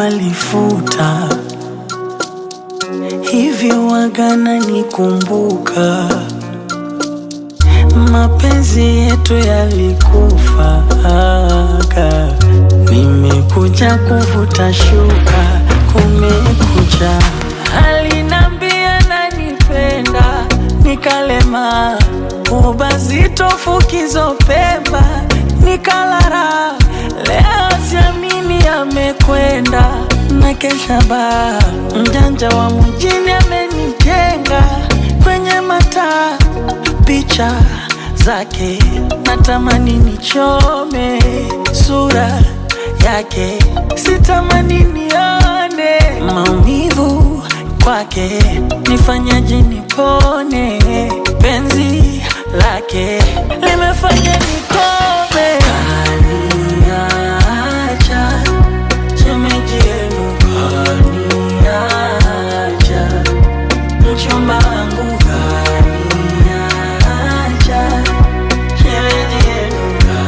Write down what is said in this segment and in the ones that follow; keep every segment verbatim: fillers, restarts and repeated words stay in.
walifuta, hivyo wagana nikumbuka. Mapenzi yetu yalikufa, nimekuja kuvuta shuka, kumekucha. Alinambia nanipenda, nikalema, ubazito fukizo pemba, nikalara. Leo siamini amekwenda, na kesha ba mjanja wa mjini amenijenga. Kwenye mata picha zake natamani nichome, sura yake sitamani nione. Maumivu kwake nifanyaje nipone, penzi lake limefanya nikome. Kaniacha shemeji yenu, kaniacha mchumba wangu, kaniacha shemeji yenu,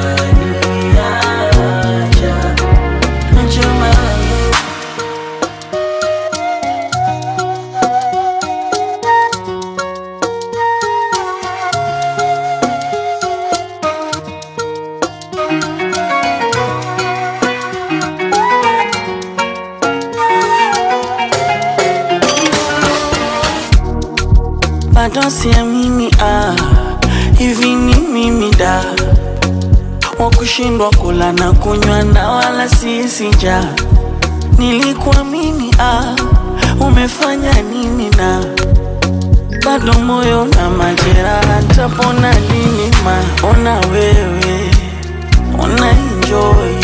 kaniacha mchumba wangu. Bado siamini, ah, hivi ni mimi da wakushindwa kula na kunywa na wala sisi njaa. Nilikuamini, ah, umefanya nini? Na bado moyo na majeraha, nitapona lini? Ma ona wewe una enjoy,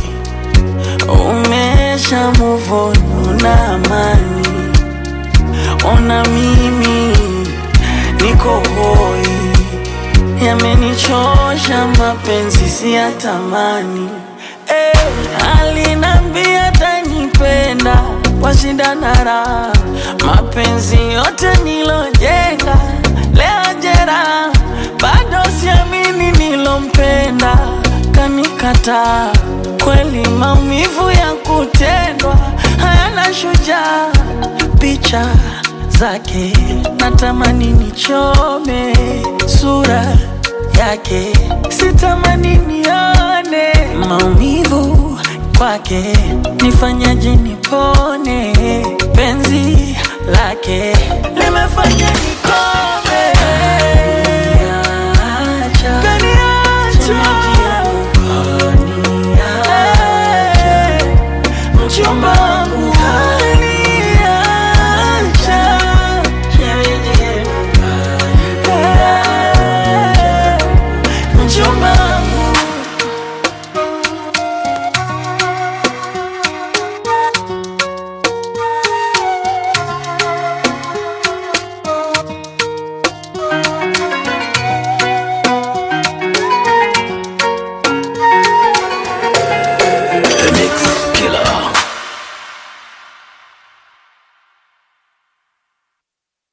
umesha move on, una amani. Ona mimi niko hoi, yamenichosha mapenzi siyatamani. Eh, alinambia atanipenda kwa shida na raha, mapenzi yote nilojenga leo jera. Bado siamini nilompenda kanikataa, kweli maumivu ya kutendwa hayana shujaa. Picha zake natamani nichome, sura yake sitamani nione. Maumivu kwake nifanyaje nipone, penzi lake limefanya nikome.